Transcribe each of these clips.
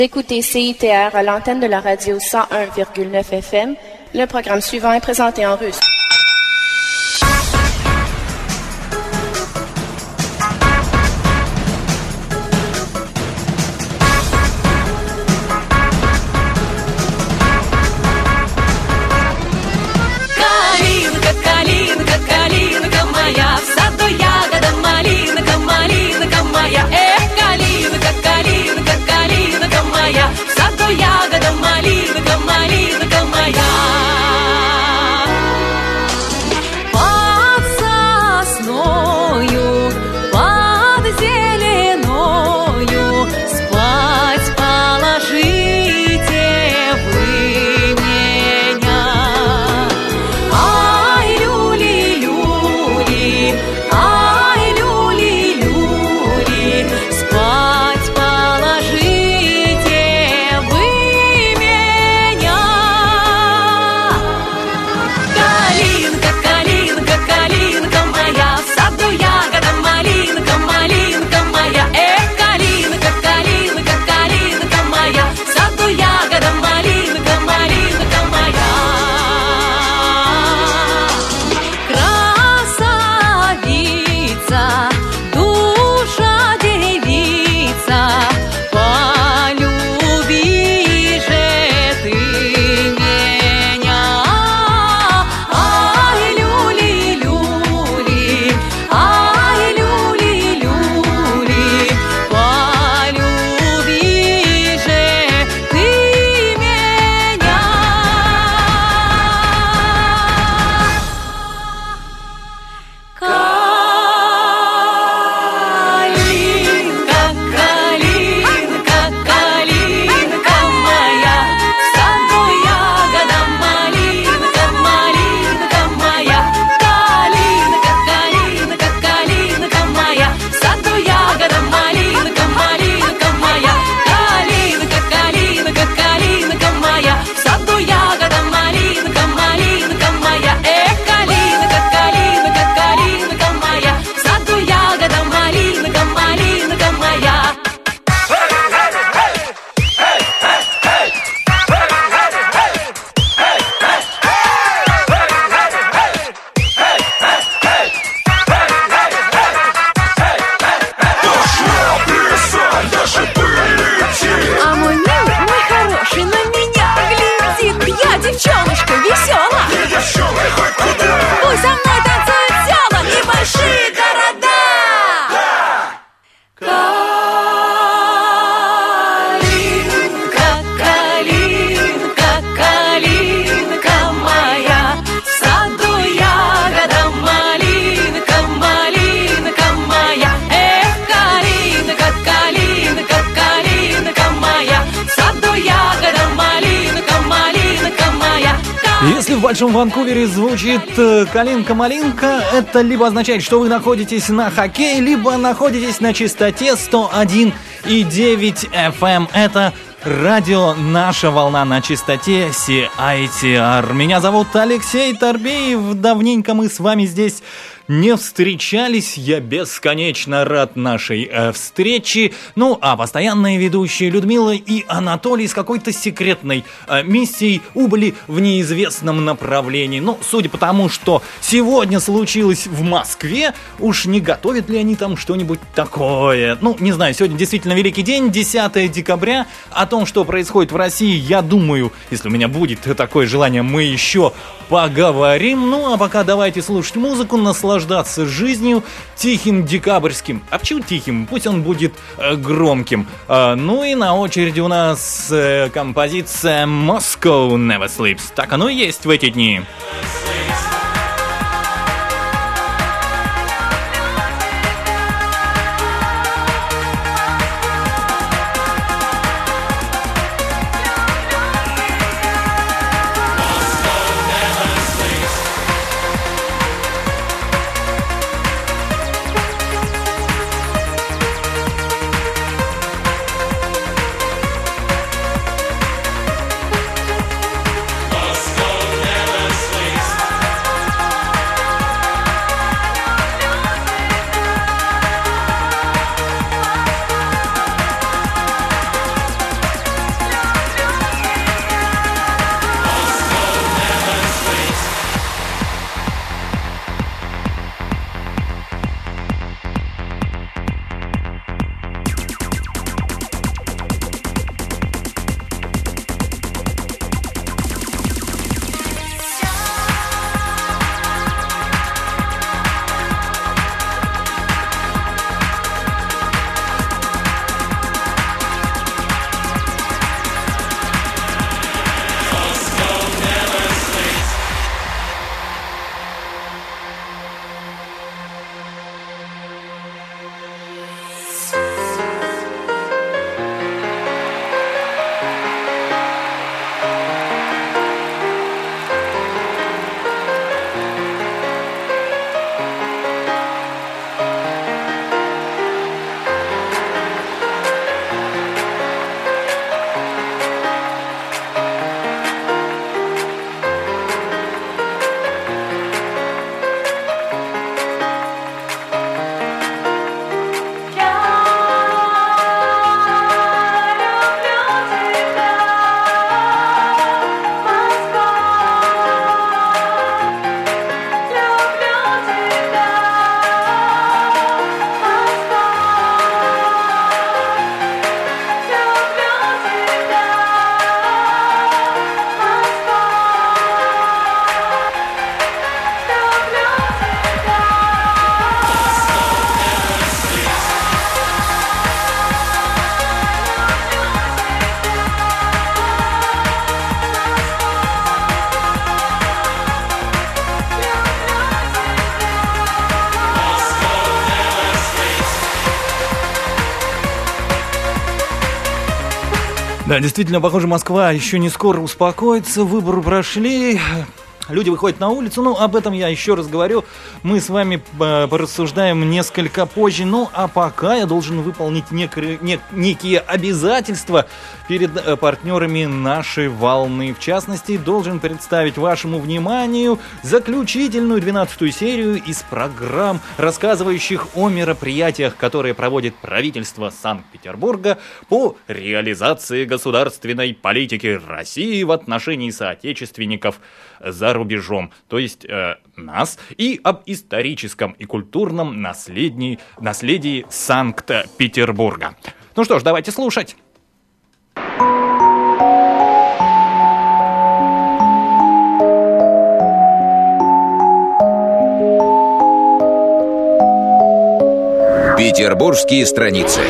Écoutez CITR à l'antenne de la radio 101,9 FM. Le programme suivant est présenté en russe. Калинка, калинка, калинка моя, в саду ягода малинка, малинка моя. Калинка, калинка, калинка моя, в саду ягода малинка, малинка моя. Под сосною, под зеленою спать положите вы меня. Ай, люли-люли, ай, люли-люли, спать положите вы меня. Калинка, калинка, калинка моя, в саду ягода малинка, малинка моя. Калинка, калинка, калинка моя, в саду ягода малинка, малинка моя. Красавица, душа девица, полюби же ты меня. Ай, люли-люли, ай, люли-люли, полюби же ты меня. Калинка, калинка, калинка моя, в саду ягода малинка, малинка моя. Калинка, калинка, калинка моя, в саду ягода малинка, малинка моя. Калинка, калинка, калинка моя, в саду ягода малинка, малинка моя. Калинка, калинка, калинка моя, в саду ягода малинка, малинка моя. А мой милый, мой хороший, на меня глядит. Я девчоночка весела. Пусть со мной танцует села и большие города. Калинка, калинка, калинка моя, в саду ягода малинка, малинка моя. Калинка, калинка, калинка моя, в саду ягода малинка, малинка моя. Если в Большом Ванкувере звучит «Калинка-малинка», это либо означает, что вы находитесь на хоккее, либо находитесь на частоте 101,9 FM. Это радио «Наша волна» на частоте CITR. Меня зовут Алексей Торбеев. Давненько мы с вами здесь не встречались. Я бесконечно рад нашей встрече. Ну, а постоянные ведущие Людмила и Анатолий с какой-то секретной миссией убыли в неизвестном направлении. Ну, судя по тому, что сегодня случилось в Москве, уж не готовят ли они там что-нибудь такое? Ну, не знаю, сегодня действительно великий день, 10 декабря. О том, что происходит в России, я думаю, если у меня будет такое желание, мы еще поговорим. Ну, а пока давайте слушать музыку, наслаждаться жизнью тихим декабрьским. А почему тихим? Пусть он будет громким. Ну и на очереди у нас композиция Moscow Never Sleeps. Так оно и есть в эти дни. Moscow never sleeps. Да, действительно, похоже, Москва еще не скоро успокоится, выборы прошли, люди выходят на улицу, об этом я еще раз говорю, мы с вами порассуждаем несколько позже, а пока я должен выполнить некие обязательства перед партнерами нашей волны. В частности, должен представить вашему вниманию заключительную 12-ю серию из программ, рассказывающих о мероприятиях, которые проводит правительство Санкт-Петербурга по реализации государственной политики России в отношении соотечественников за рубежом, то есть нас, и об историческом и культурном наследии Санкт-Петербурга. Ну что ж, давайте слушать. Петербургские страницы.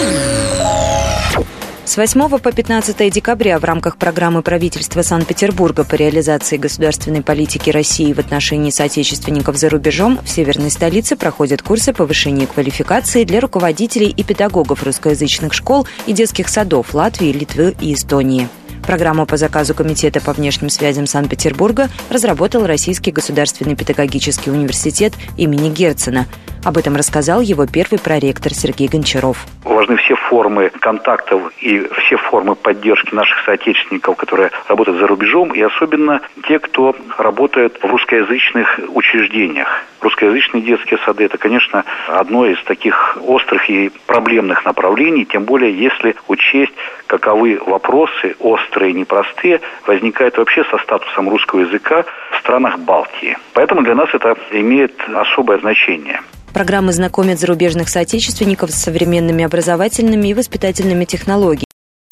С 8 по 15 декабря в рамках программы правительства Санкт-Петербурга по реализации государственной политики России в отношении соотечественников за рубежом в северной столице проходят курсы повышения квалификации для руководителей и педагогов русскоязычных школ и детских садов Латвии, Литвы и Эстонии. Программу по заказу Комитета по внешним связям Санкт-Петербурга разработал Российский государственный педагогический университет имени Герцена. Об этом рассказал его первый проректор Сергей Гончаров. Важны все формы контактов и все формы поддержки наших соотечественников, которые работают за рубежом, и особенно те, кто работает в русскоязычных учреждениях. Русскоязычные детские сады – это, конечно, одно из таких острых и проблемных направлений, тем более если учесть, каковы вопросы острые и непростые возникают вообще со статусом русского языка в странах Балтии. Поэтому для нас это имеет особое значение. Программы знакомят зарубежных соотечественников с современными образовательными и воспитательными технологиями,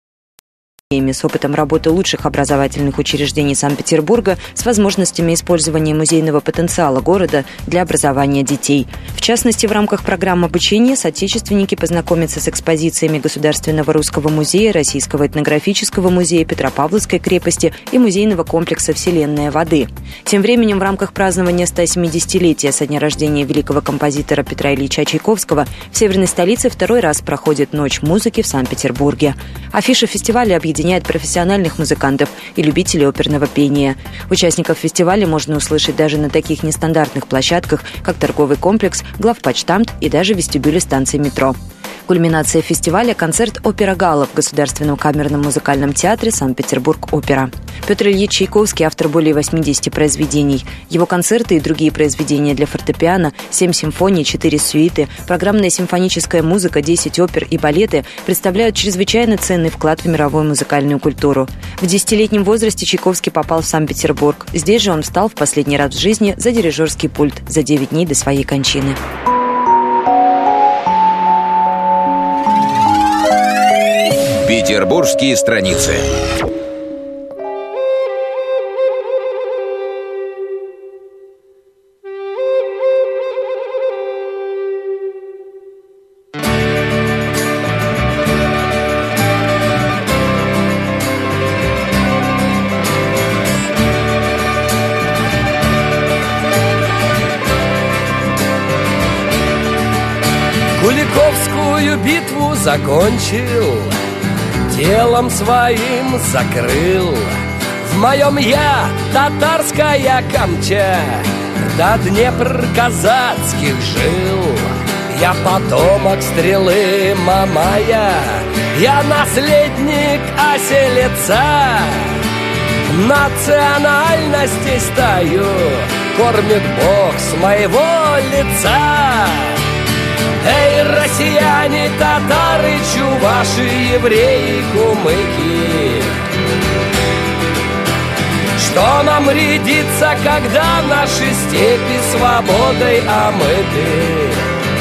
с опытом работы лучших образовательных учреждений Санкт-Петербурга, с возможностями использования музейного потенциала города для образования детей. В частности, в рамках программ обучения соотечественники познакомятся с экспозициями Государственного русского музея, Российского этнографического музея, Петропавловской крепости и музейного комплекса «Вселенная воды». Тем временем, в рамках празднования 170-летия со дня рождения великого композитора Петра Ильича Чайковского в северной столице второй раз проходит Ночь музыки в Санкт-Петербурге. Афиша фестиваля объединяет профессиональных музыкантов и любителей оперного пения. Участников фестиваля можно услышать даже на таких нестандартных площадках, как торговый комплекс, главпочтамт и даже вестибюле станции метро. Кульминация фестиваля – концерт «Опера Галла» в Государственном камерном музыкальном театре «Санкт-Петербург-Опера». Петр Ильич Чайковский – автор более 80 произведений. Его концерты и другие произведения для фортепиано, 7 симфоний, 4 сюиты, программная симфоническая музыка, 10 опер и балеты представляют чрезвычайно ценный вклад в мировую музыкальную культуру. В 10-летнем возрасте Чайковский попал в Санкт-Петербург. Здесь же он встал в последний раз в жизни за дирижерский пульт за 9 дней до своей кончины. Петербургские страницы. Куликовскую битву закончил, телом своим закрыл. В моем я татарская камча, до Днепр казацких жил. Я потомок стрелы Мамая, я наследник оселеца. Национальности стою кормит Бог с моего лица. Эй, россияне, татары, чуваши, евреи, кумыки, что нам рядится, когда наши степи свободой омыты?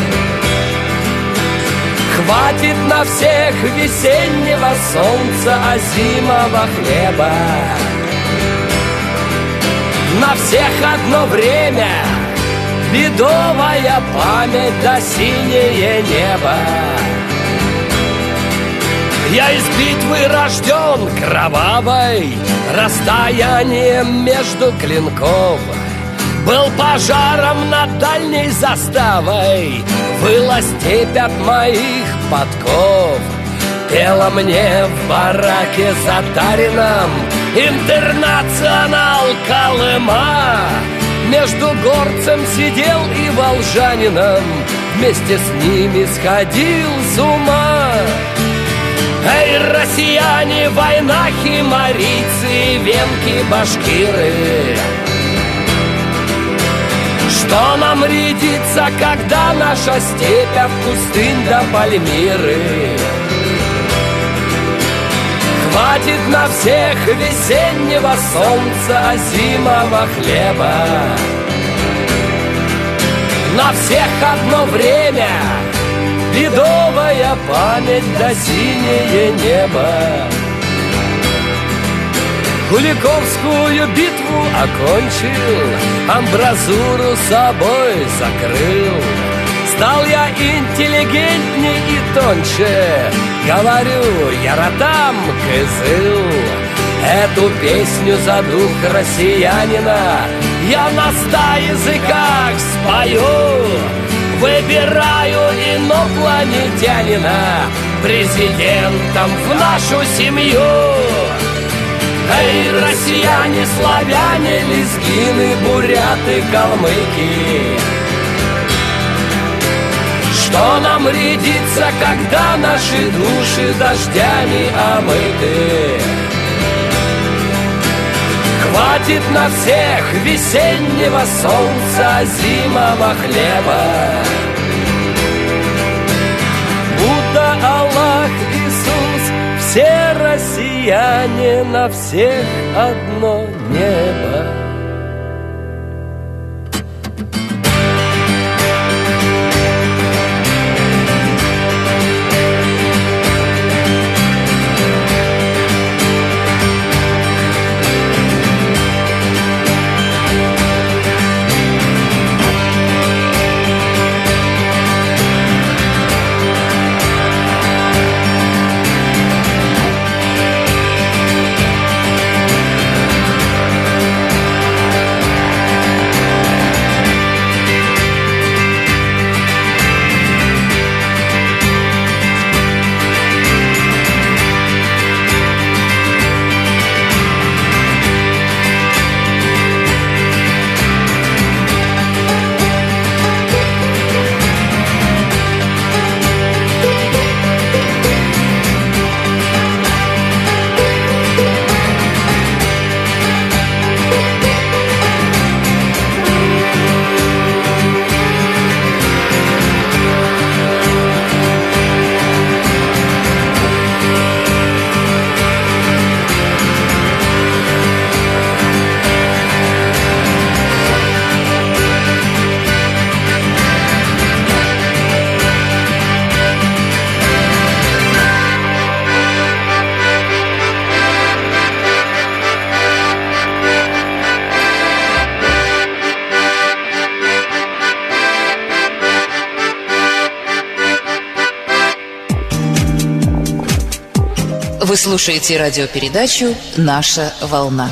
Хватит на всех весеннего солнца, а зимнего хлеба. На всех одно время бедовая память да синее небо. Я из битвы рожден кровавой, расстоянием между клинков. Был пожаром над дальней заставой, выла степь от моих подков. пела мне в бараке затаренном «Интернационал Колыма». Между горцем сидел и волжанином, вместе с ними сходил с ума. Эй, россияне, войнахи, марийцы, венки, башкиры, что нам рядится, когда наша степь от пустынь до Пальмиры? Хватит на всех весеннего солнца, зимового хлеба. На всех одно время, ледовая память да синее небо. Куликовскую битву окончил, амбразуру собой закрыл. Стал я интеллигентней и тоньше, говорю, я ротам кызыл. Эту песню за дух россиянина я на 100 языках спою. Выбираю инопланетянина президентом в нашу семью. Эй, россияне, славяне, лезгины, буряты, калмыки, что нам рядится, когда наши души дождями омыты? Хватит на всех весеннего солнца, зимового хлеба. Будда, Аллах, Иисус, все россияне, на всех одно небо. Вы слушаете радиопередачу «Наша волна».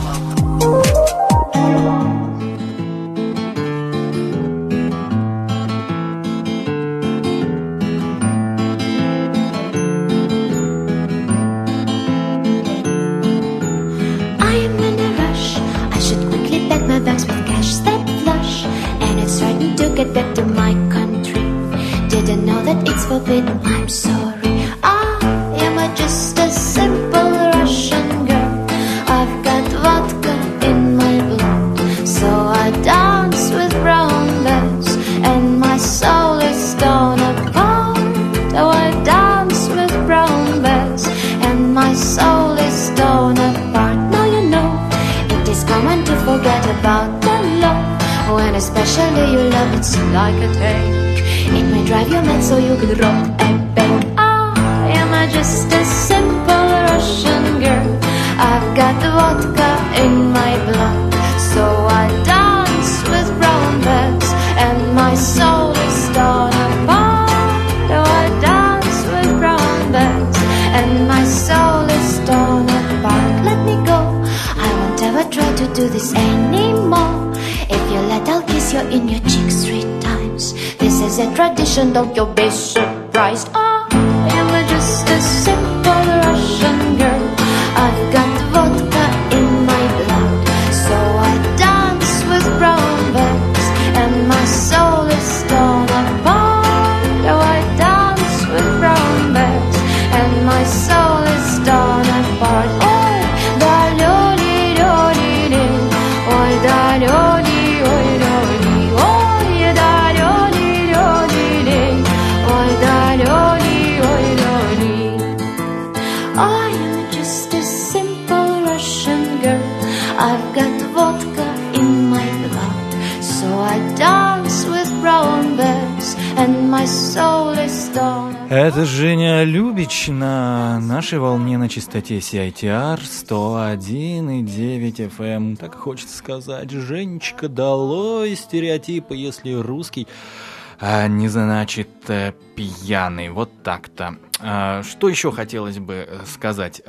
I'm sorry, I am just a simple Russian girl. I've got vodka in my blood, so I dance with brown bears, and my soul is torn apart. Oh, I dance with brown bears, and my soul is torn apart. Now you know it is common to forget about the love, when especially you love it's like a tank. It may drive you mad so you can rob and beg. I am just a simple Russian girl. I've got vodka in my blood, so I dance with brown bears, and my soul is torn apart. Oh, I dance with brown bears, and my soul is torn apart. Let me go, I won't ever try to do this anymore. If you let, I'll kiss you in your cheeks 3 times. This is a tradition, don't you be surprised. Oh, I am just a a simple Russian girl. I've got vodka in my blood, so I dance with brown bags, and my soul is torn apart. Oh, I dance with brown bags, and my soul is torn apart. Oi, da loli loli li, oi da loli oi loli, oi da loli loli li, oi da loli oi loli. I am just a simple Russian girl. I've got vodka in my blood, so I dance with brown bags, and my soul is torn. Это Женя Любич на нашей волне на частоте CITR 101,9 FM. Так хочется сказать, Женечка, долой стереотипы, если русский не значит пьяный. Вот так-то. Что еще хотелось бы сказать?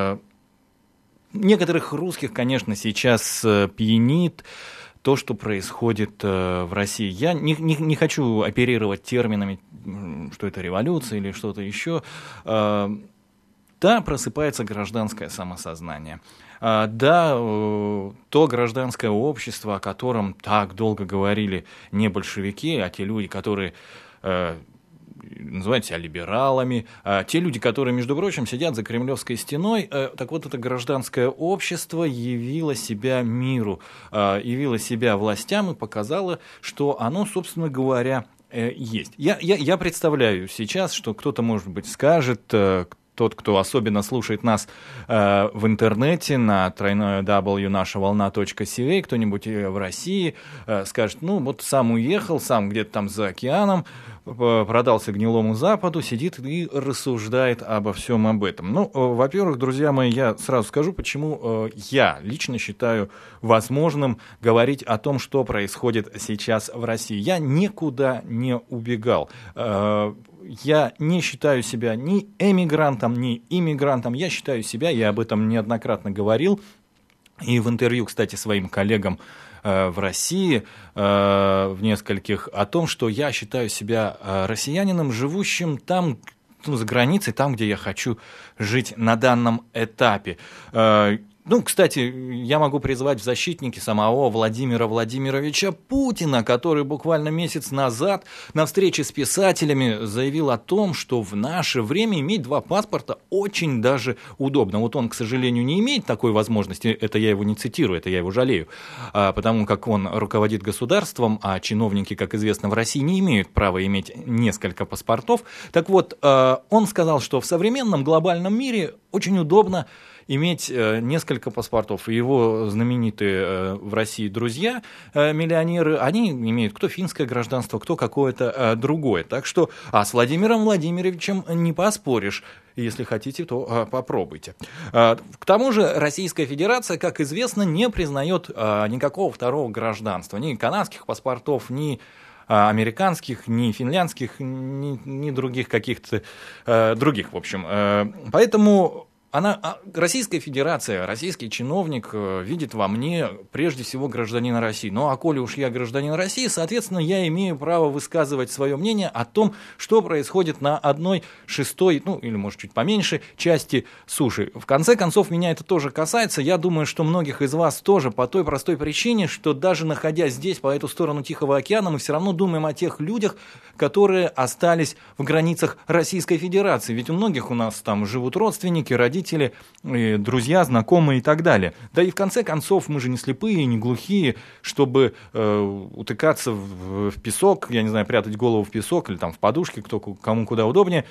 Некоторых русских, конечно, сейчас пьянит то, что происходит в России. Я не хочу оперировать терминами, что это революция или что-то еще. Да, просыпается гражданское самосознание. Да, то гражданское общество, о котором так долго говорили не большевики, а те люди, которые называют себя либералами, те люди, которые, между прочим, сидят за Кремлевской стеной. Так вот, это гражданское общество явило себя миру, явило себя властям и показало, что оно, собственно говоря, есть. Я представляю сейчас, что кто-то, может быть, скажет, тот, кто особенно слушает нас в интернете на www.нашаволна.ca, кто-нибудь в России скажет, ну вот сам уехал, сам где-то там за океаном, продался гнилому Западу, сидит и рассуждает обо всем об этом. Ну, во-первых, друзья мои, я сразу скажу, почему я лично считаю возможным говорить о том, что происходит сейчас в России. Я никуда не убегал. Я не считаю себя ни эмигрантом, ни иммигрантом. Я считаю себя, я об этом неоднократно говорил, и в интервью, кстати, своим коллегам в России, в нескольких, о том, что я считаю себя россиянином, живущим там, за границей, там, где я хочу жить на данном этапе. Ну, кстати, я могу призвать в защитники самого Владимира Владимировича Путина, который буквально месяц назад на встрече с писателями заявил о том, что в наше время иметь два паспорта очень даже удобно. Вот он, к сожалению, не имеет такой возможности, это я его не цитирую, это я его жалею, потому как он руководит государством, а чиновники, как известно, в России не имеют права иметь несколько паспортов. Так вот, он сказал, что в современном глобальном мире очень удобно иметь несколько паспортов. И его знаменитые в России друзья, миллионеры, они имеют кто финское гражданство, кто какое-то другое. Так что, с Владимиром Владимировичем не поспоришь. Если хотите, то попробуйте. К тому же Российская Федерация, как известно, не признает никакого второго гражданства. Ни канадских паспортов, ни американских, ни финляндских, ни других каких-то других, в общем. Поэтому Российская Федерация, российский чиновник видит во мне прежде всего гражданина России. Ну, а коли уж я гражданин России, соответственно, я имею право высказывать свое мнение о том, что происходит на 1/6, ну, или, может, чуть поменьше, части суши. В конце концов, меня это тоже касается. Я думаю, что многих из вас тоже по той простой причине, что даже находясь здесь, по эту сторону Тихого океана, мы все равно думаем о тех людях, которые остались в границах Российской Федерации. Ведь у многих у нас там живут родственники, родители, друзья, знакомые и так далее. Да и в конце концов мы же не слепые, не глухие, чтобы утыкаться в песок, я не знаю, прятать голову в песок или там в подушке, кому куда удобнее,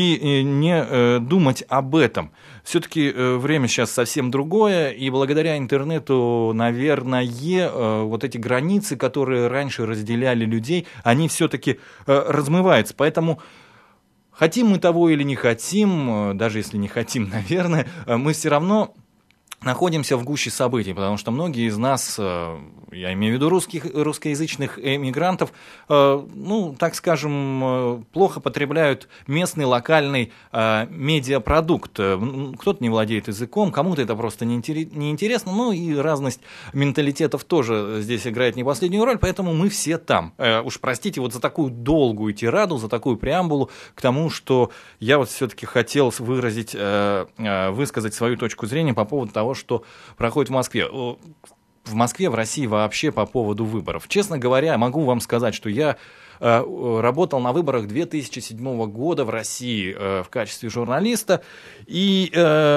и не думать об этом. Все-таки время сейчас совсем другое, и благодаря интернету, наверное, вот эти границы, которые раньше разделяли людей, они все-таки размываются. Поэтому хотим мы того или не хотим, даже если не хотим, наверное, мы все равно находимся в гуще событий, потому что многие из нас, я имею в виду русскоязычных эмигрантов, так скажем, плохо потребляют местный, локальный медиапродукт. Кто-то не владеет языком, кому-то это просто неинтересно, и разность менталитетов тоже здесь играет не последнюю роль, поэтому мы все там. Уж простите вот за такую долгую тираду, за такую преамбулу к тому, что я вот все-таки хотел высказать свою точку зрения по поводу того, что проходит в Москве. В Москве, в России вообще по поводу выборов. Честно говоря, могу вам сказать, что я работал на выборах 2007 года в России в качестве журналиста. И,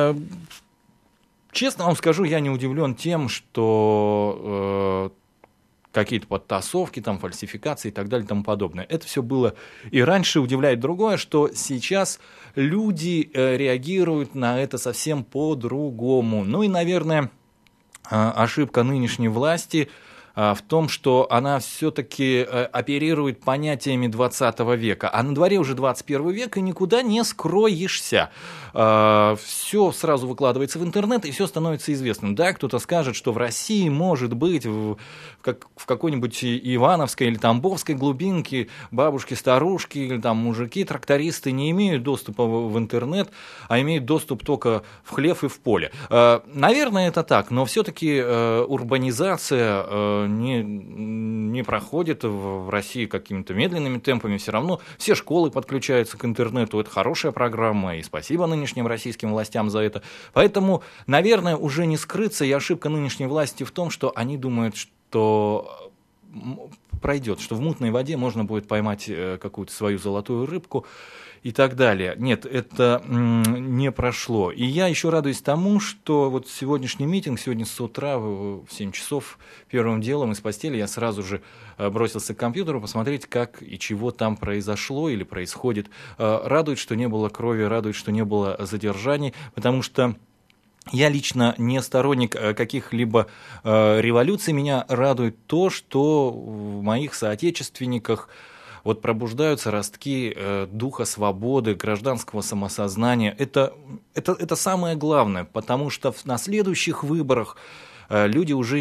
честно вам скажу, я не удивлен тем, что какие-то подтасовки, там, фальсификации и так далее и тому подобное. Это все было и раньше. Удивляет другое, что сейчас люди реагируют на это совсем по-другому. И, наверное, ошибка нынешней власти в том, что она все-таки оперирует понятиями 20 века. А на дворе уже 21 век, и никуда не скроешься. Все сразу выкладывается в интернет, и все становится известным. Да, кто-то скажет, что в России, может быть, в какой-нибудь Ивановской или Тамбовской глубинке бабушки-старушки или там мужики-трактористы не имеют доступа в интернет, а имеют доступ только в хлев и в поле. Наверное, это так, но все-таки урбанизация не проходит в России какими-то медленными темпами. Все равно все школы подключаются к интернету. Это хорошая программа, и спасибо нынешним российским властям за это. Поэтому, наверное, уже не скрыться, и ошибка нынешней власти в том, что они думают, что пройдет, что в мутной воде можно будет поймать какую-то свою золотую рыбку и так далее. Нет, это не прошло. И я еще радуюсь тому, что вот сегодняшний митинг, сегодня с утра в 7 часов первым делом из постели я сразу же бросился к компьютеру посмотреть, как и чего там произошло или происходит. Радует, что не было крови, радует, что не было задержаний, потому что я лично не сторонник каких-либо революций. Меня радует то, что в моих соотечественниках вот пробуждаются ростки духа свободы, гражданского самосознания. Это самое главное, потому что на следующих выборах люди уже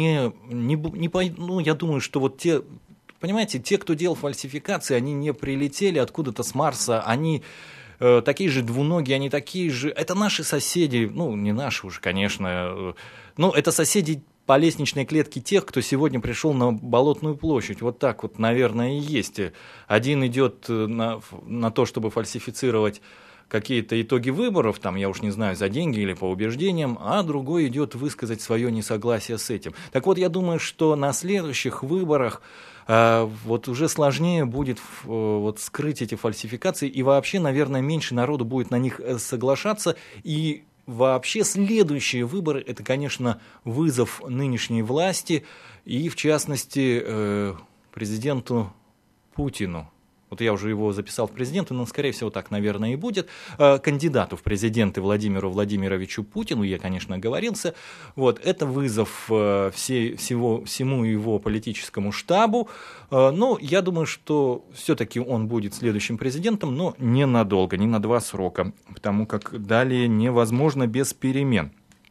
я думаю, что вот понимаете, те, кто делал фальсификации, они не прилетели откуда-то с Марса, они такие же двуногие, они такие же... Это наши соседи, не наши уже, конечно, это соседи по лестничной клетке тех, кто сегодня пришел на Болотную площадь. Вот так вот, наверное, и есть. Один идет на то, чтобы фальсифицировать какие-то итоги выборов, там, я уж не знаю, за деньги или по убеждениям, а другой идет высказать свое несогласие с этим. Так вот, я думаю, что на следующих выборах вот уже сложнее будет скрыть эти фальсификации, и вообще, наверное, меньше народу будет на них соглашаться, и вообще следующие выборы – это, конечно, вызов нынешней власти и, в частности, президенту Путину. Вот я уже его записал в президенты, но, скорее всего, так, наверное, и будет. Кандидату в президенты Владимиру Владимировичу Путину, я, конечно, оговорился. Вот, это вызов всему его политическому штабу. Но я думаю, что все-таки он будет следующим президентом, но ненадолго, не на 2 срока, потому как далее невозможно без перемен.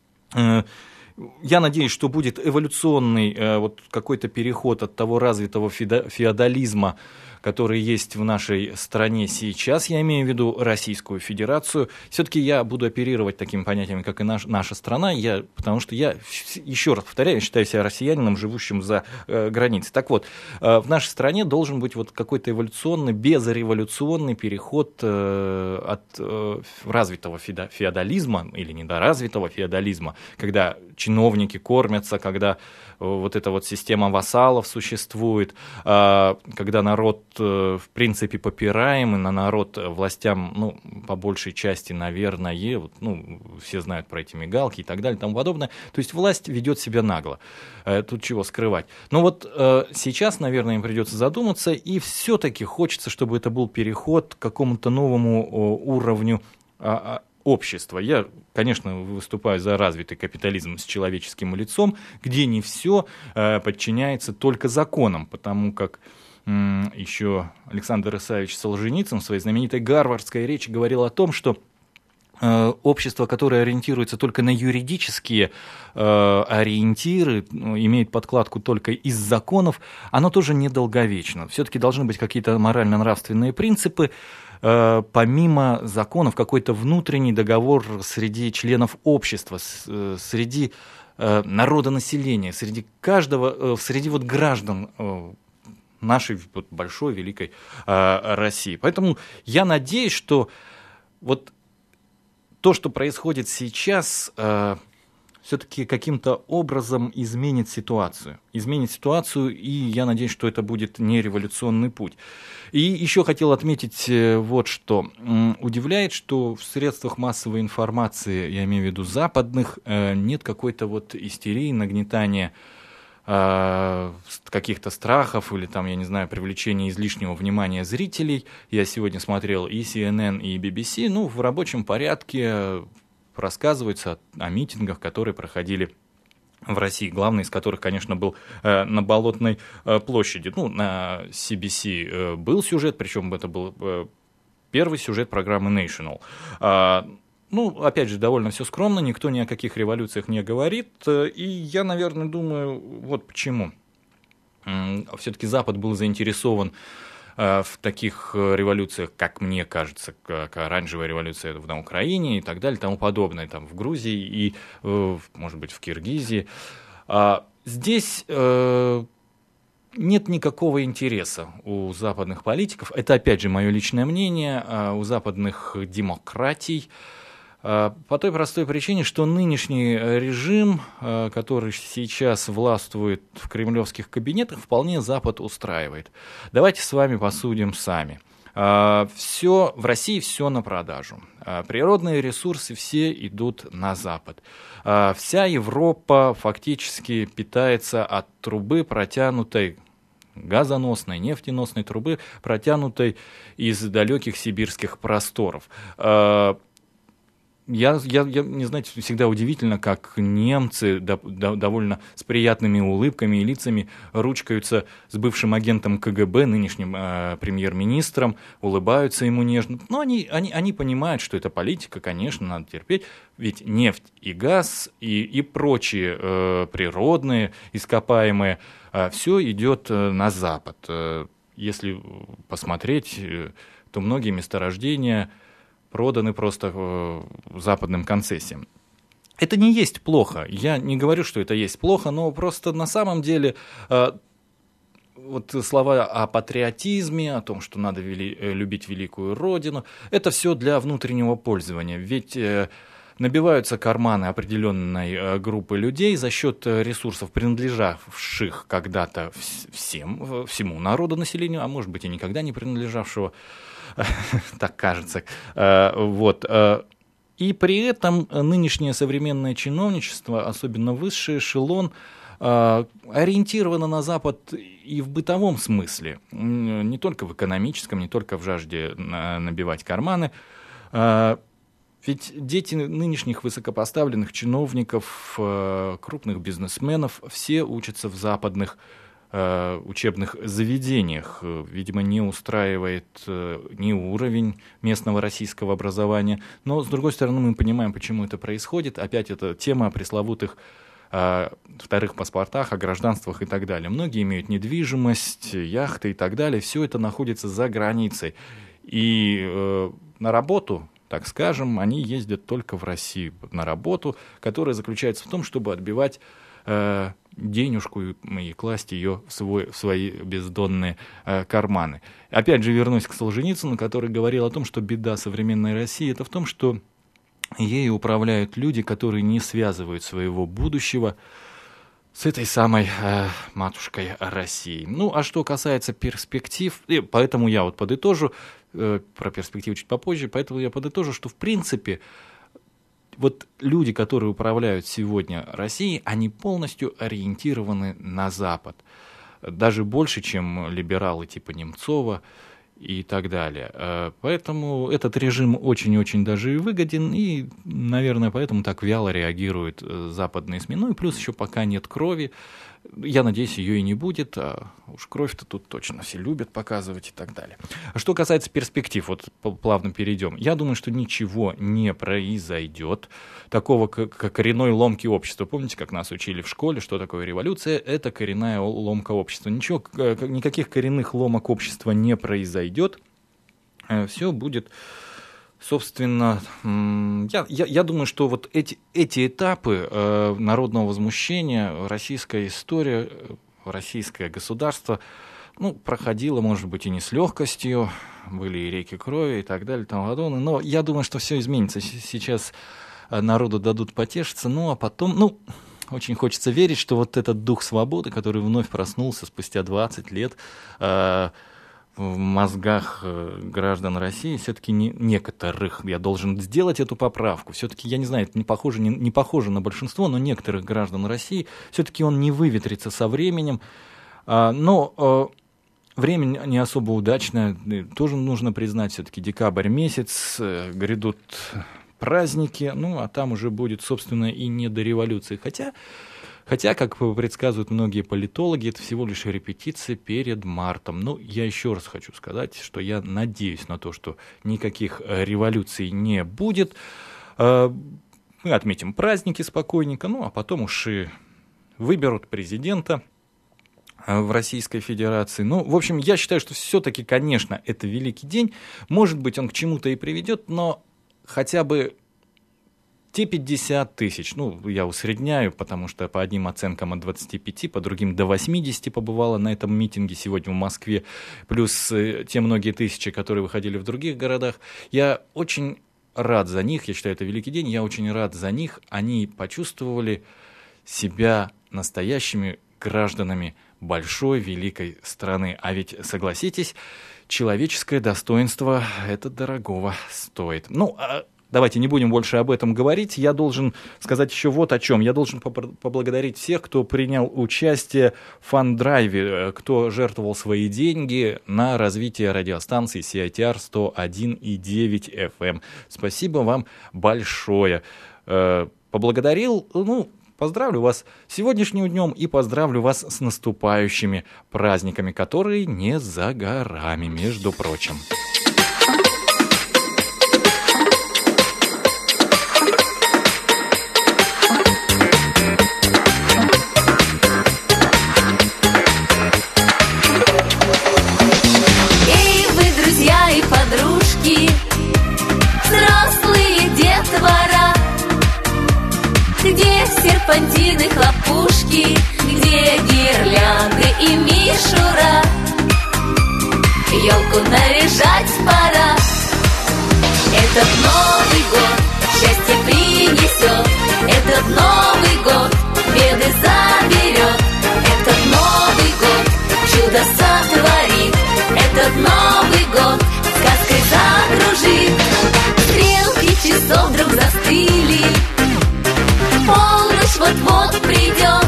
Я надеюсь, что будет эволюционный какой-то переход от того развитого феодализма, который есть в нашей стране сейчас, я имею в виду Российскую Федерацию. Все-таки я буду оперировать такими понятиями, как и наша страна, потому что я, еще раз повторяю, считаю себя россиянином, живущим за границей. Так вот, в нашей стране должен быть какой-то эволюционный, безреволюционный переход от развитого феодализма или недоразвитого феодализма, когда чиновники кормятся, когда вот эта система вассалов существует, когда народ в принципе попираемый, на народ властям, по большей части, наверное, все знают про эти мигалки и так далее и тому подобное. То есть власть ведет себя нагло. Тут чего скрывать. Но сейчас, наверное, им придется задуматься, и все-таки хочется, чтобы это был переход к какому-то новому уровню общества. Я, конечно, выступаю за развитый капитализм с человеческим лицом, где не все подчиняется только законам, потому как еще Александр Исаевич Солженицын в своей знаменитой гарвардской речи говорил о том, что общество, которое ориентируется только на юридические ориентиры, имеет подкладку только из законов, оно тоже недолговечно. Все-таки должны быть какие-то морально-нравственные принципы, помимо законов, какой-то внутренний договор среди членов общества, среди народонаселения, среди каждого, среди вот граждан нашей вот большой, великой России. Поэтому я надеюсь, что вот то, что происходит сейчас, все-таки каким-то образом изменит ситуацию. И я надеюсь, что это будет не революционный путь. И еще хотел отметить вот что. Удивляет, что в средствах массовой информации, я имею в виду западных, нет какой-то вот истерии, нагнетания каких-то страхов или там, я не знаю, привлечения излишнего внимания зрителей. Я сегодня смотрел и CNN, и BBC. В рабочем порядке рассказывается о митингах, которые проходили в России. Главный из которых, конечно, был на Болотной площади. На CBC был сюжет, причем это был первый сюжет программы National. Опять же, довольно все скромно, никто ни о каких революциях не говорит, и я, наверное, думаю, вот почему. Все-таки Запад был заинтересован в таких революциях, как мне кажется, как оранжевая революция на Украине и так далее, и тому подобное, там в Грузии и, может быть, в Киргизии. Здесь нет никакого интереса у западных политиков, это, опять же, мое личное мнение, у западных демократий, по той простой причине, что нынешний режим, который сейчас властвует в кремлевских кабинетах, вполне Запад устраивает. Давайте с вами посудим сами. В России все на продажу. Природные ресурсы все идут на Запад. Вся Европа фактически питается от трубы, протянутой газоносной, нефтеносной трубы, протянутой из далеких сибирских просторов. Я не знаю, всегда удивительно, как немцы довольно с приятными улыбками и лицами ручкаются с бывшим агентом КГБ, нынешним премьер-министром, улыбаются ему нежно. Но они понимают, что это политика, конечно, надо терпеть, ведь нефть и газ и прочие природные ископаемые, все идет на Запад. Если посмотреть, то многие месторождения проданы просто западным концессиям. Это не есть плохо. Я не говорю, что это есть плохо, но просто на самом деле вот слова о патриотизме, о том, что надо любить великую Родину, это все для внутреннего пользования. Ведь набиваются карманы определенной группы людей за счет ресурсов, принадлежавших когда-то всему народу, населению, а может быть и никогда не принадлежавшего, так кажется. И при этом нынешнее современное чиновничество, особенно высший эшелон, ориентировано на Запад и в бытовом смысле, не только в экономическом, не только в жажде набивать карманы. Ведь дети нынешних высокопоставленных чиновников, крупных бизнесменов, все учатся в западных учебных заведениях. Видимо, не устраивает ни уровень местного российского образования. Но, с другой стороны, мы понимаем, почему это происходит. Опять это тема о пресловутых вторых паспортах, о гражданствах и так далее. Многие имеют недвижимость, яхты и так далее. Все это находится за границей. И на работу, так скажем, они ездят только в Россию на работу, которая заключается в том, чтобы отбивать денежку и класть ее в свои бездонные карманы. Опять же, вернусь к Солженицыну, который говорил о том, что беда современной России — это в том, что ею управляют люди, которые не связывают своего будущего с этой самой матушкой России. А что касается перспектив, и поэтому я вот подытожу, про перспективы чуть попозже, поэтому я подытожу, что в принципе вот люди, которые управляют сегодня Россией, они полностью ориентированы на Запад. Даже больше, чем либералы типа Немцова и так далее. Поэтому этот режим очень-очень даже и выгоден, и, наверное, поэтому так вяло реагируют западные СМИ. И плюс еще пока нет крови, Я надеюсь, ее и не будет, а уж кровь-то тут точно все любят показывать и так далее. Что касается перспектив, вот плавно перейдем. Я думаю, что ничего не произойдет такого, как коренной ломки общества. Помните, как нас учили в школе, что такое революция? Это коренная ломка общества. Никаких коренных ломок общества не произойдет. Все будет... Собственно, я думаю, что вот эти этапы народного возмущения, российская история, российское государство, проходило, может быть, и не с легкостью, были и реки крови и так далее, и тому подобное, но я думаю, что все изменится. Сейчас народу дадут потешиться, а потом, очень хочется верить, что вот этот дух свободы, который вновь проснулся спустя 20 лет, в мозгах граждан России, все-таки некоторых, я должен сделать эту поправку, все-таки, я не знаю, это не похоже на большинство, но некоторых граждан России, все-таки он не выветрится со временем, но время не особо удачное, тоже нужно признать, все-таки декабрь месяц, грядут праздники, а там уже будет, собственно, и не до революции, Хотя, как предсказывают многие политологи, это всего лишь репетиция перед мартом. Я еще раз хочу сказать, что я надеюсь на то, что никаких революций не будет. Мы отметим праздники спокойненько, а потом уж и выберут президента в Российской Федерации. В общем, я считаю, что все-таки, конечно, это великий день. Может быть, он к чему-то и приведет, но хотя бы те 50 тысяч, я усредняю, потому что по одним оценкам от 25, по другим до 80 побывало на этом митинге сегодня в Москве, плюс те многие тысячи, которые выходили в других городах. Я очень рад за них, я считаю, это великий день, я очень рад за них. Они почувствовали себя настоящими гражданами большой, великой страны. А ведь, согласитесь, человеческое достоинство это дорогого стоит. Давайте не будем больше об этом говорить. Я должен сказать еще вот о чем. Я должен поблагодарить всех, кто принял участие в фан-драйве, кто жертвовал свои деньги на развитие радиостанции CITR 101,9 FM. Спасибо вам большое. Поблагодарил, поздравлю вас с сегодняшним днем и поздравлю вас с наступающими праздниками, которые не за горами, между прочим. Серпантины, хлопушки, где гирлянды и мишура. Елку наряжать пора. Этот Новый год счастье принесет. Этот Новый год беды заберет. Этот Новый год чудо сотворит. Этот Новый год сказкой закружит. Стрелки часов вдруг застыли. Полночь вот-вот придет.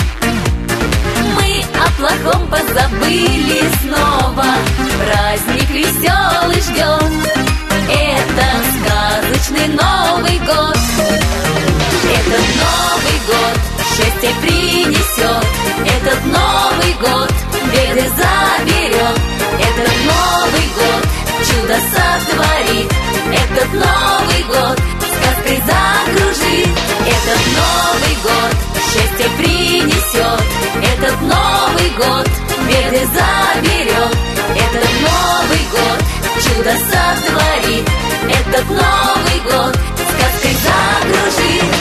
Мы о плохом позабыли снова. Праздник веселый ждем. Это сказочный Новый год. Этот Новый год счастье принесет. Этот Новый год беды заберет. Этот Новый год чудо сотворит. Этот Новый год сказкой закружит. Этот Новый год счастье принесет. Этот Новый год беды заберет. Этот Новый год чудо сотворит. Этот Новый год сказкой закружит.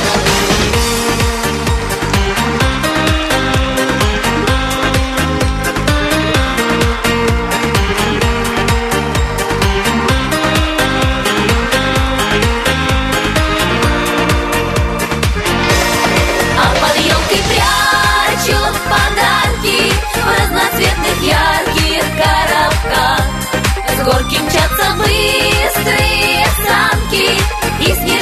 Ярких коробках с горки мчатся быстрые санки, и с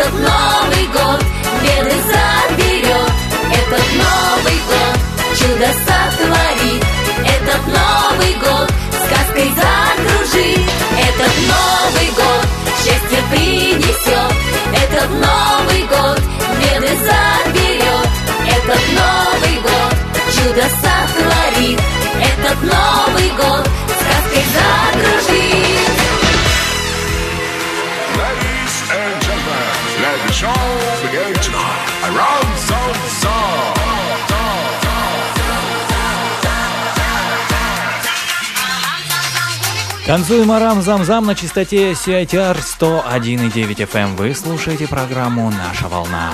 Этот Новый год беды заберет. Этот Новый год чудеса творит. Этот Новый год сказкой закружит. Этот Новый год счастье принесет. Этот Новый год беды заберет. Этот Новый год чудеса творит. Этот Новый год сказкой закружит. Ladies and gentlemen, let the show begin tonight. Around Zam-Zam. Танцуем арам-зам-зам на частоте CITR 101,9 FM. Вы слушаете программу «Наша волна».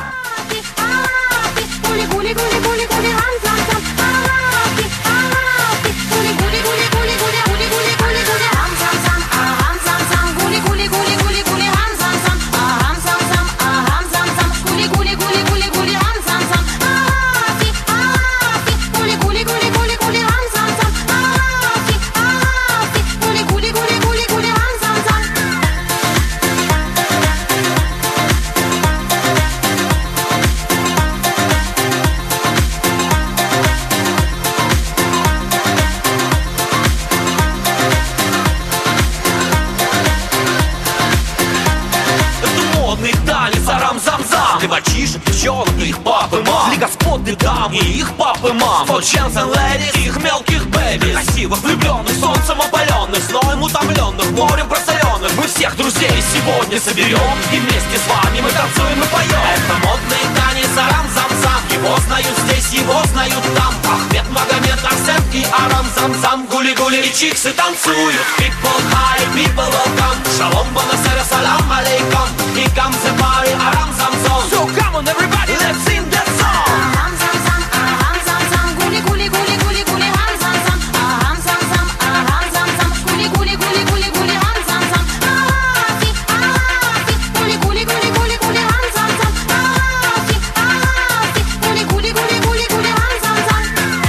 Мальчишек, девчонок, их папы, мам, для господ, для дам и их папы, мам. For chance and ladies, их мелких бэби, красивых, влюбленных, солнцем опаленных, сноем утомленных, морем просоленных. Мы всех друзей сегодня соберем, и вместе с вами мы танцуем и поем. Это модный танец арам-зам-зам, его знают здесь, его знают там. Ахмед, Магомед, Арсен и арам-зам-зам, гули-гули и чиксы танцуют. People high, people welcome, шалом, бонасера, салам алейкум. Here comes the party, арам-зам-зам. So come on everybody, let's sing that song. Арам-зам-зам, арам-зам-зам, гули-гули-гули-гули-гули, арам-зам-зам, арам-зам-зам, арам-зам-зам, гули-гули-гули-гули-гули, арам-зам-зам, арафи, арафи, гули-гули-гули-гули-гули, арам-зам-зам, арафи, арафи, гули-гули-гули-гули-гули, арам-зам-зам.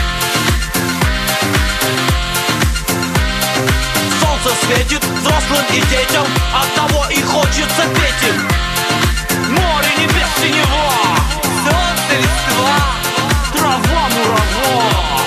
Солнце светит взрослым и детям, оттого и хочется петь им. Море, небес, синева, солнце, листва, трава, мурава.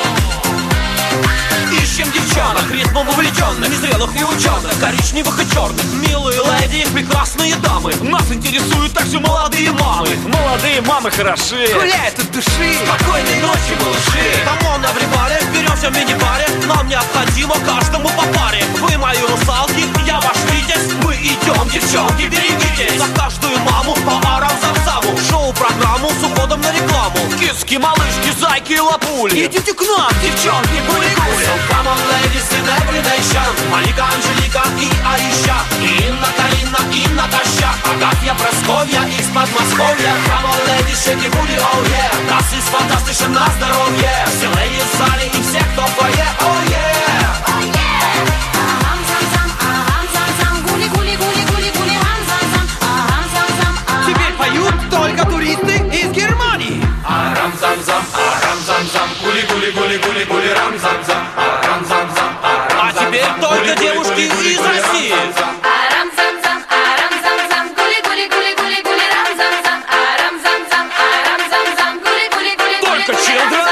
Ищем девчонок, ритмом увлеченных, незрелых и ученых, коричневых и черных. Милые леди, прекрасные дамы, нас интересуют также молодые мамы. Молодые мамы хороши, гуляют от души. Спокойной ночи, малыши. Камон, everybody, беремся в мини-баре. Нам необходимо каждому по паре. Вы мои русалки, я ваш витязь. Мы идем, девчонки, берегитесь. За каждую маму по арам-зам-заму. Шоу-программу с уходом на рекламу. Киски, малышки, зайки и лапули. Идите к нам, девчонки, гули-гули. So come on, ladies, in every nation. Малика, Анжелика и Аиша. И Инна, Карина и Наташа. Агафья, Просковья из Подмосковья. Come on, ladies, shake your booty, oh yeah. Das ist fantastisch на здоровье. Все леди в зале и все, кто в фойе, oh yeah. Oh yeah. Арам-зам-зам, арам-зам-зам, гули-гули-гули-гули-гули, арам-зам-зам, арам-зам-зам. Теперь поют только туристы из Германии. Арам-зам-зам, арам-зам-зам, гули-гули-гули-гули-гули, арам-зам-зам, арам-зам-зам. А теперь только девушки из России. Арам-зам-зам, арам-зам-зам, гули-гули-гули-гули-гули, арам-зам-зам, арам-зам-зам, арам-зам-зам, гули-гули-гули-гули. Только children.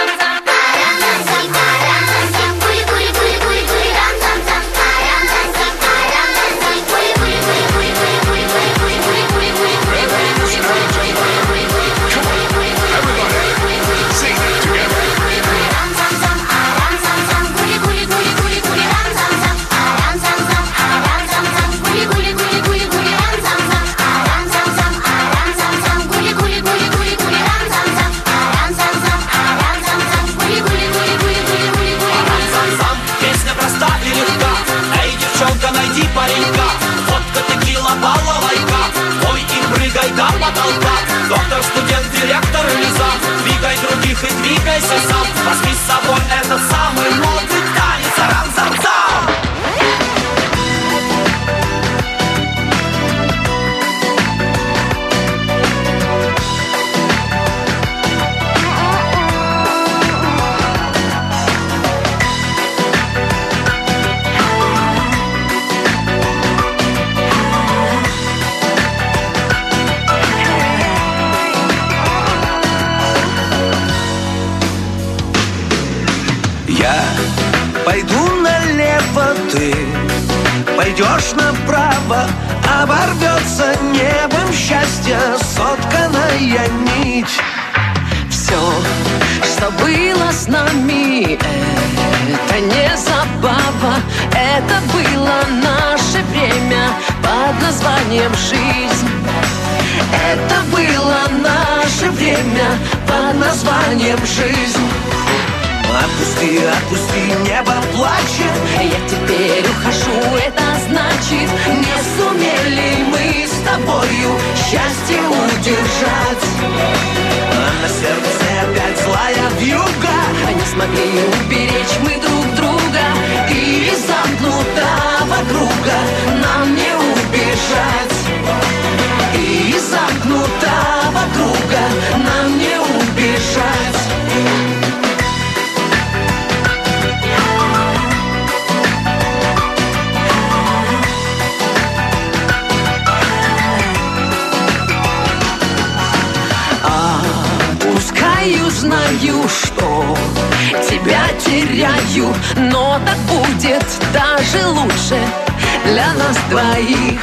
Доктор, студент, директор или зам. Двигай других и двигайся сам. Возьми с собой этот самый модный танец арам-зам-зам. пойдешь направо, оборвется небом счастья сотканная нить. Все, что было с нами, это не забава, это было наше время под названием жизнь. Это было наше время под названием жизнь. Отпусти, отпусти, небо плачет. Я теперь ухожу, это значит, не сумели мы с тобою счастье удержать. А на сердце опять злая вьюга. Не смогли уберечь мы друг друга, и из замкнутого круга нам не убежать. И из замкнутого круга нам не убежать. Отпускаю, знаю, что тебя теряю, но так будет даже лучше для нас двоих.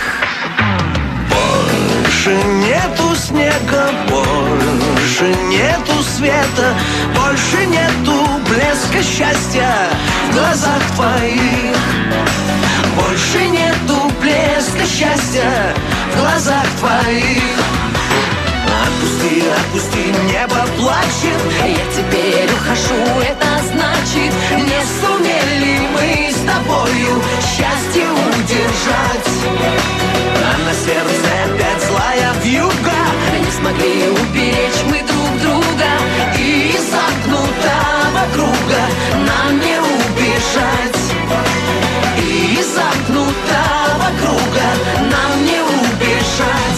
Больше нету снега, больше нету света, больше нету блеска счастья в глазах твоих. Больше нету блеска счастья в глазах твоих. Отпусти, отпусти, небо плачет. Я теперь ухожу, это значит, не сумели мы с тобою счастье удержать. А на сердце опять злая вьюга. Не смогли уберечь мы друг друга, и из замкнутого круга нам не убежать. И из замкнутого круга нам не убежать.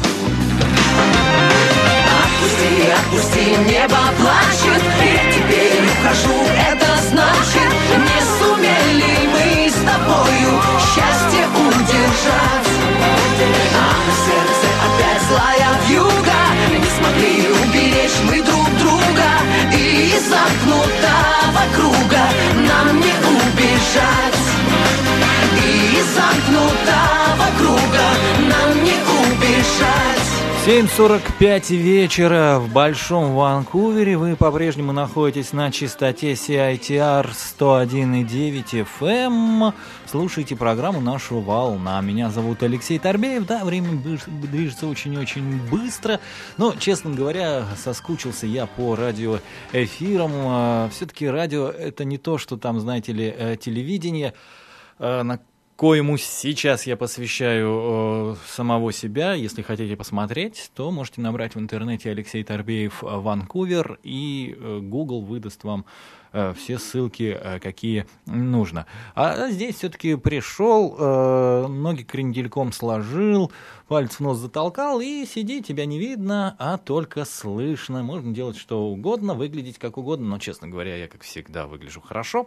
Отпусти, отпусти, небо плачет. Я теперь ухожу, это значит, не сумели мы с тобою счастье удержать. А на сердце опять злая вьюга. Не смогли уберечь мы друг друга, и из замкнутого круга нам не убежать. И из замкнутого круга нам не убежать. 7:45 вечера в Большом Ванкувере. Вы по-прежнему находитесь на частоте CITR 101,9 FM. Слушайте программу «Наша волна». Меня зовут Алексей Торбеев. Да, время движется очень-очень быстро. Но, честно говоря, соскучился я по радиоэфирам. Все-таки радио — это не то, что там, знаете ли, телевидение, на коему сейчас я посвящаю самого себя. Если хотите посмотреть, то можете набрать в интернете Алексей Торбеев Ванкувер, и Google выдаст вам все ссылки, какие нужно. А здесь все-таки пришел, ноги крендельком сложил, палец в нос затолкал, и сиди, тебя не видно, а только слышно. Можно делать что угодно, выглядеть как угодно, но, честно говоря, я, как всегда, выгляжу хорошо.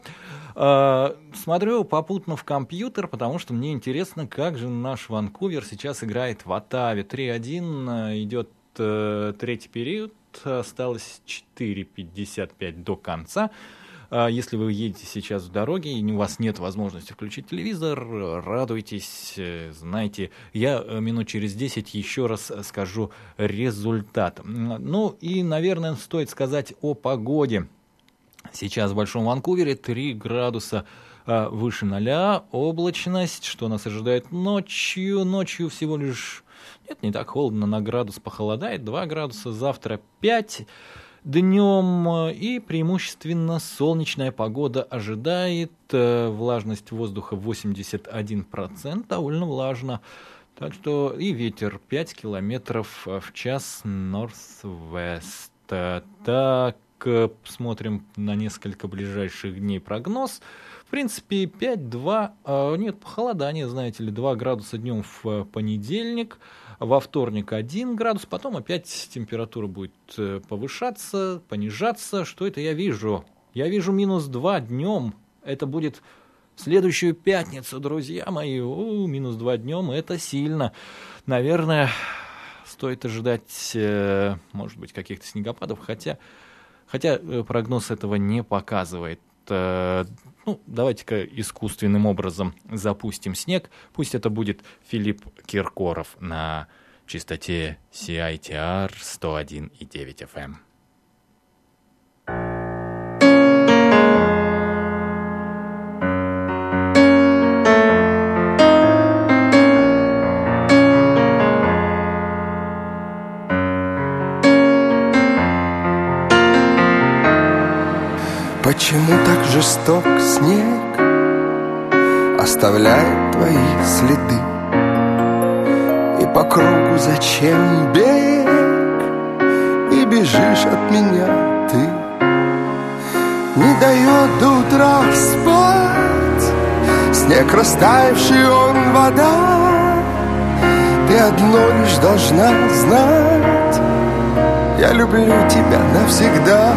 Смотрю попутно в компьютер, потому что мне интересно, как же наш Ванкувер сейчас играет в Оттаве. 3-1, идет третий период, осталось 4:55 до конца. Если вы едете сейчас в дороге и у вас нет возможности включить телевизор, радуйтесь, знайте, я минут через 10 еще раз скажу результат. Ну и, наверное, стоит сказать о погоде. Сейчас в Большом Ванкувере 3 градуса выше 0, облачность. Что нас ожидает ночью? Ночью всего лишь... Нет, не так холодно, на градус похолодает, 2 градуса, завтра 5 днем, и преимущественно солнечная погода ожидает, влажность воздуха 81%, довольно влажно, так что и ветер 5 километров в час northwest. Так, смотрим на несколько ближайших дней прогноз. В принципе, 5-2, нет, похолодание, знаете ли, 2 градуса днем в понедельник, во вторник 1 градус, потом опять температура будет повышаться, понижаться. Что это я вижу? Я вижу -2 днем. Это будет в следующую пятницу, друзья мои. -2 днем, это сильно. Наверное, стоит ожидать, может быть, каких-то снегопадов, хотя прогноз этого не показывает. давайте-ка искусственным образом запустим снег. Пусть это будет Филипп Киркоров на частоте CITR 101,9 FM. Почему так жесток снег оставляет твои следы? И по кругу зачем бег? И бежишь от меня ты. Не дает до утра спать снег растаявший, он вода. Ты одно лишь должна знать: я люблю тебя навсегда.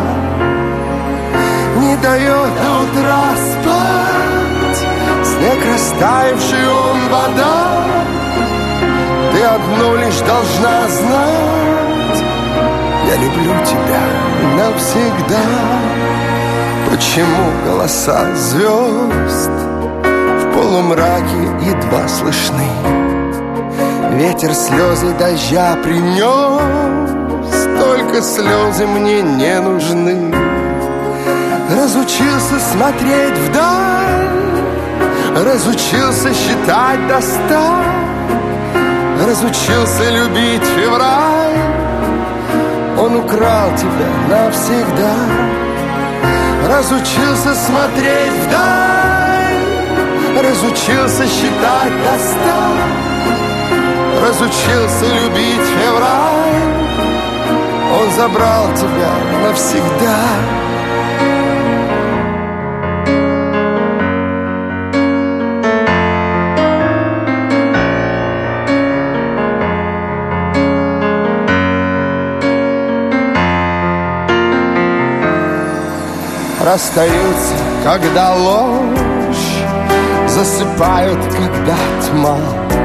Не дает до утра спать снег растаявший, он вода. Ты одно лишь должна знать: я люблю тебя навсегда. Почему голоса звезд в полумраке едва слышны? Ветер слезы дождя принес, только слезы мне не нужны. Разучился смотреть вдаль, разучился считать до 100, разучился любить февраль. Он украл тебя навсегда. Разучился смотреть вдаль, разучился считать до 100, разучился любить февраль. Он забрал тебя навсегда. Расстаются, когда ложь, засыпают, когда тьма,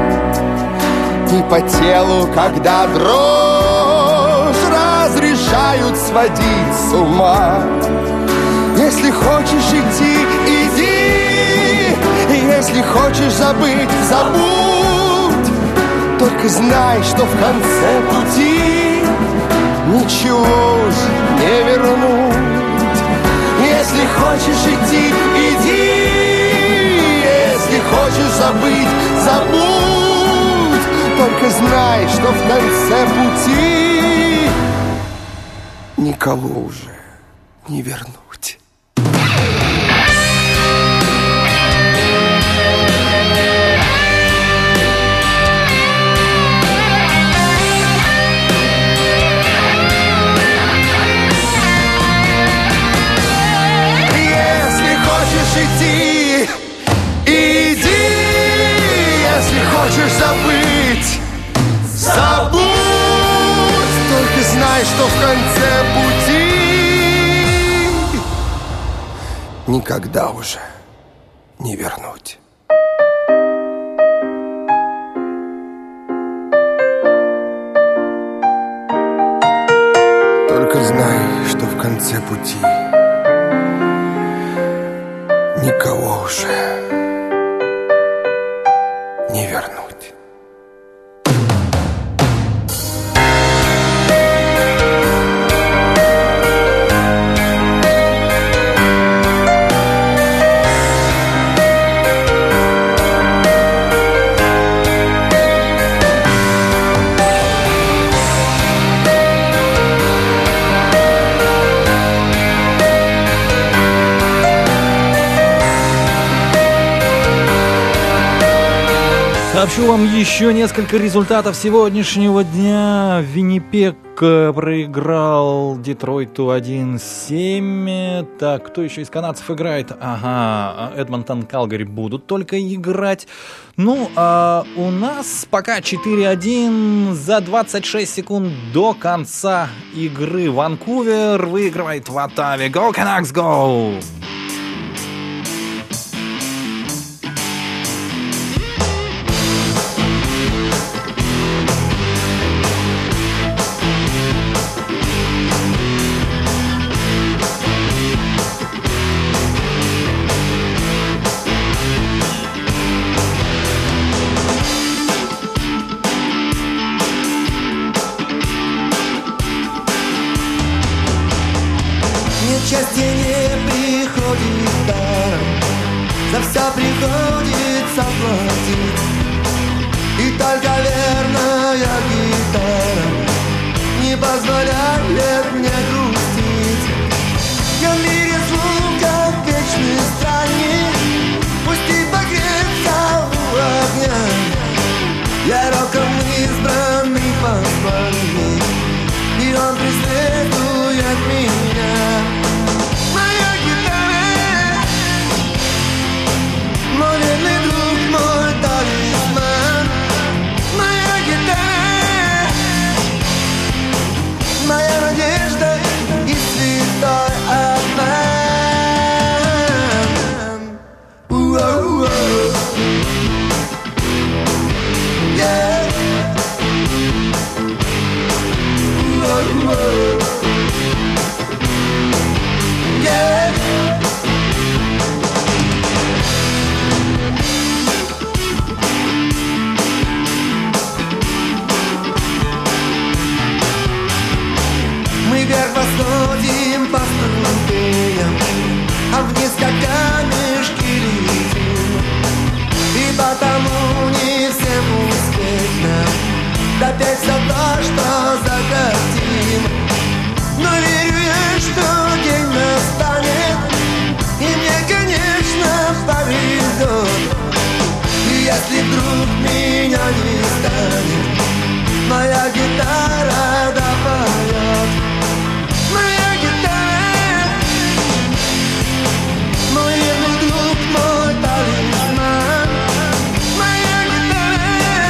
и по телу, когда дрожь, разрешают сводить с ума. Если хочешь идти, иди, если хочешь забыть, забудь. Только знай, что в конце пути ничего уже не вернуть. Если хочешь идти, иди, если хочешь забыть, забудь. Только знай, что в конце пути никого уже не вернуть. Иди, иди, если хочешь забыть, забудь. Только знай, что в конце пути никогда уже не вернуть. Только знай, что в конце пути никого уже не вернуть. Сообщу вам еще несколько результатов сегодняшнего дня. Виннипег проиграл Детройту 1-7. Так, кто еще из канадцев играет? Ага, Эдмонтон, Калгари будут только играть. Ну, а у нас пока 4-1 за 26 секунд до конца игры. Ванкувер выигрывает в Оттаве. Go Canucks, go! приходится платить. И только верная гитара не позволяет мне грустить. Я в мире звуков вечный странник, пусть и погреться у огня. Я роком избранный посланник, и он преследует меня. Моя гитара, мой верный друг, мой талисман. Моя гитара, моя надежда и святой обман. Yeah. Yeah. Мы вверх восходим по ступеням, а вниз как камешки летим. И потому не всем успеть нам допеть все то, что захотим. Но верю я, что день настанет, и мне, конечно, повезет. И если вдруг меня не станет, моя гитара допоет. Моя гитара, мой верный друг, мой талисман. Моя гитара,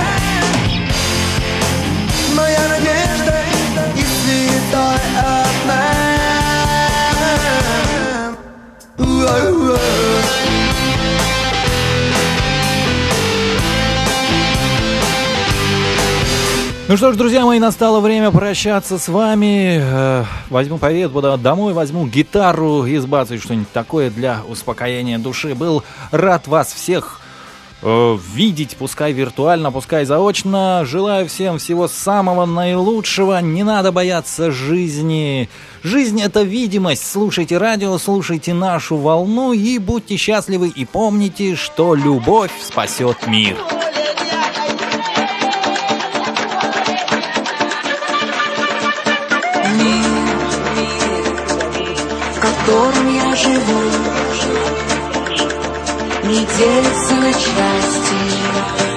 моя надежда и святой обман. Ну что ж, друзья мои, настало время прощаться с вами. Возьму поеду домой, возьму гитару и сбацаю что-нибудь такое для успокоения души. Был рад вас всех видеть, пускай виртуально, пускай заочно. Желаю всем всего самого наилучшего. Не надо бояться жизни. Жизнь — это видимость. Слушайте радио, слушайте нашу волну и будьте счастливы. И помните, что любовь спасет мир. В котором я живу, не делится на части.